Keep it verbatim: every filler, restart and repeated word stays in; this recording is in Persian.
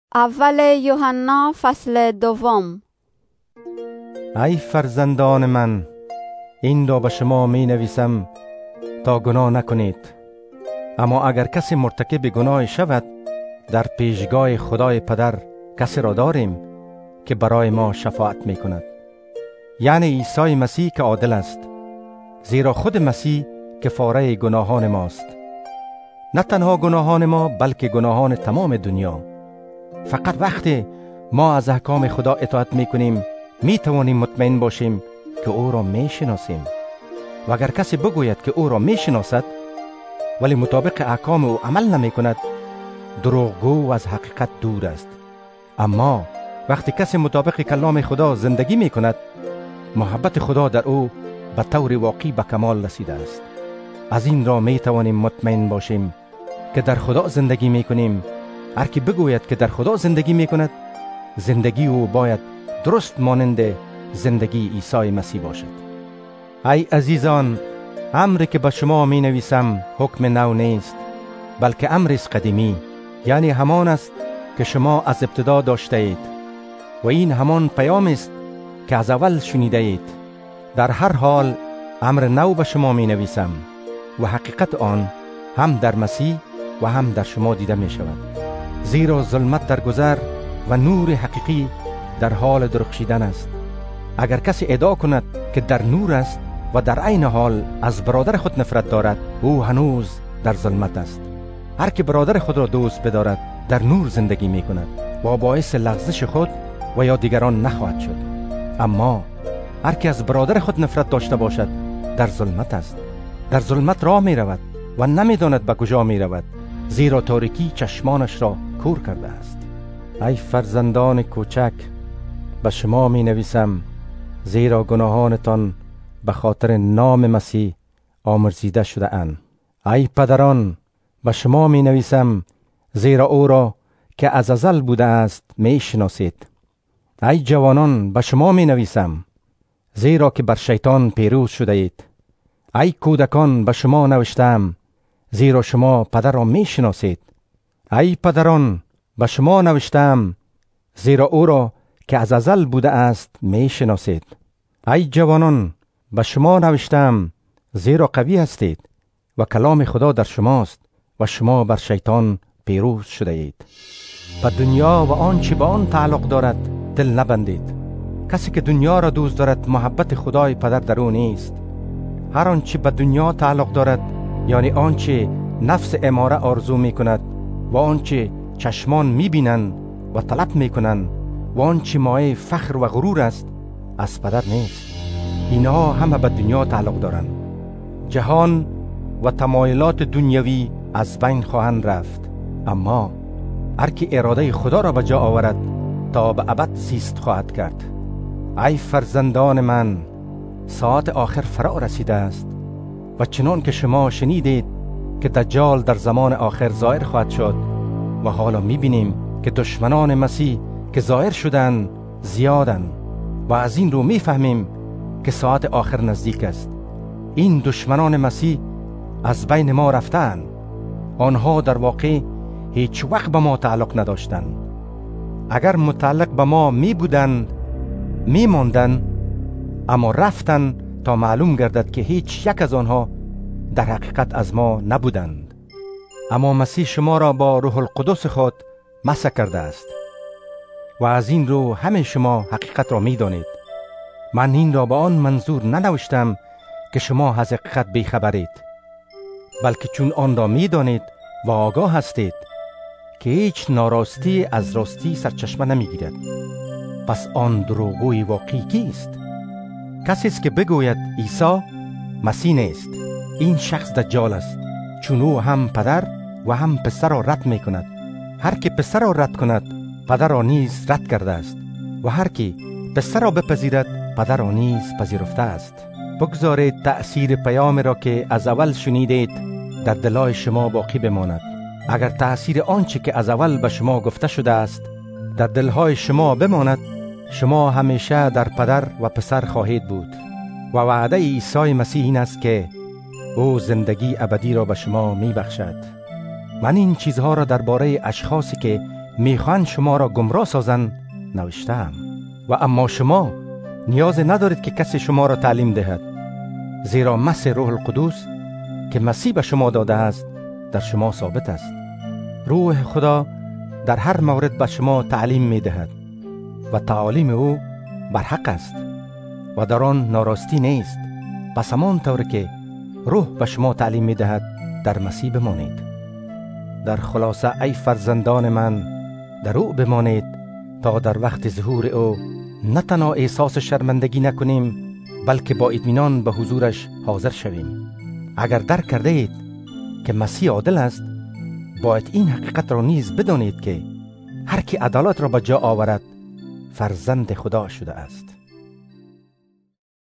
اول یوحنا فصل دوم. ای فرزندان من، این را به شما می نویسم تا گناه نکنید. اما اگر کسی مرتکب گناه شود، در پیشگاه خدای پدر کسی را داریم که برای ما شفاعت می کند، یعنی عیسی مسیح که عادل است، زیرا خود مسیح کفاره گناهان ماست. نه تنها گناهان ما بلکه گناهان تمام دنیا. فقط وقتی ما از احکام خدا اطاعت می کنیم می توانیم مطمئن باشیم که او را می شناسیم. و اگر کسی بگوید که او را می شناسد ولی مطابق احکام او عمل نمی کند، دروغگو و از حقیقت دور است. اما وقتی کسی مطابق کلام خدا زندگی می کند، محبت خدا در او به طور واقعی به کمال رسیده است. از این را می توانیم مطمئن باشیم که در خدا زندگی می کنیم. هر کی بگوید که در خدا زندگی می کند، زندگی او باید درست مانند زندگی عیسی مسیح باشد. ای عزیزان، امری که به شما می نویسم حکم نو نیست، بلکه امر است قدیمی، یعنی همان است که شما از ابتدا داشته اید. و این همان پیام است که از اول شنیده اید. در هر حال امر نو به شما می نویسم و حقیقت آن هم در مسیح و هم در شما دیده می شود. زیرا ظلمت در گذر و نور حقیقی در حال درخشیدن است. اگر کسی ادعا کند که در نور است و در عین حال از برادر خود نفرت دارد، او هنوز در ظلمت است. هر که برادر خود را دوست بدارد در نور زندگی می کند و باعث لغزش خود و یا دیگران نخواهد شد. اما هر که از برادر خود نفرت داشته باشد در ظلمت است. در ظلمت راه می رود و نمی داند به کجا می رود، زیرا تاریکی چشمانش را کور کرده است. ای فرزندان کوچک، به شما می نویسم زیرا گناهانتان به خاطر نام مسیح آمرزیده شده اند. ای پدران، به شما می نویسم زیرا او را که از ازل بوده است می شناسید. ای جوانان، به شما می نویسم زیرا که بر شیطان پیروز شده اید. ای کودکان، به شما نوشتم زیرا شما پدر را می شناسید. ای پدران، به شما نوشتم زیرا او را که از ازل بوده است می شناسید. ای جوانان، به شما نوشتم زیرا قوی هستید و کلام خدا در شماست و شما بر شیطان پیروز شده اید. به دنیا و آنچه به آن تعلق دارد دل نبندید. کسی که دنیا را دوست دارد محبت خدای پدر در او نیست. هر آنچه به دنیا تعلق دارد، یعنی آنچه نفس اماره آرزو می کند و آنچه چشمان می بینند و طلب می کنند و آنچه مایه فخر و غرور است، از پدر نیست. اینها همه به دنیا تعلق دارند. جهان و تمایلات دنیوی از بین خواهند رفت، اما هر کی اراده خدا را به جا آورد تا به ابد زیست خواهد کرد. ای فرزندان من، ساعت آخر فرا رسیده است و چنان که شما شنیدید که دجال در زمان آخر ظاهر خواهد شد و حالا می‌بینیم که دشمنان مسیح که ظاهر شدند زیادند و از این رو می‌فهمیم که ساعت آخر نزدیک است. این دشمنان مسیح از بین ما رفتند. آنها در واقع هیچ وقت به ما تعلق نداشتند. اگر متعلق به ما می بودند می ماندند، اما رفتند تا معلوم گردد که هیچ یک از آنها در حقیقت از ما نبودند. اما مسیح شما را با روح القدس خود مسح کرده است و از این رو همه شما حقیقت را می دانید. من این را با آن منظور ننوشتم که شما از حقیقت بیخبرید، بلکه چون آن را می دانید و آگاه هستید که هیچ ناراستی از راستی سرچشمه نمی گیرد. پس آن دروغگوی واقعی کیست؟ کسی است که بگوید عیسی مسیح نیست. این شخص دجال است، چون او هم پدر و هم پسر را رد می کند. هر که پسر را رد کند پدر را نیز رد کرده است و هر که پسر را بپذیرد پدر را نیز پذیرفته است. بگذارید تأثیر پیام را که از اول شنیدید در دلای شما باقی بماند. اگر تأثیر آنچه که از اول به شما گفته شده است در دلهای شما بماند، شما همیشه در پدر و پسر خواهید بود. و وعده عیسی مسیح این است که او زندگی ابدی را به شما می بخشد. من این چیزها را درباره اشخاصی که میخواهند شما را گمراه سازند نوشته‌ام. و اما شما نیاز ندارید که کسی شما را تعلیم دهد، زیرا مسح روح القدس که مسیح به شما داده است در شما ثابت است. روح خدا در هر مورد به شما تعلیم می دهد و تعالیم او بر حق است و در آن ناراستی نیست. پس همان طور که روح به شما تعلیم می دهد در مسیح بمانید. در خلاصه ای فرزندان من، در او بمانید تا در وقت ظهور او نه تنها احساس شرمندگی نکنیم بلکه با اطمینان به حضورش حاضر شویم. اگر درک کرده اید که مسیح عادل است، باید این حقیقت را نیز بدانید که هر کی عدالت را به جا آورد فرزند خدا شده است.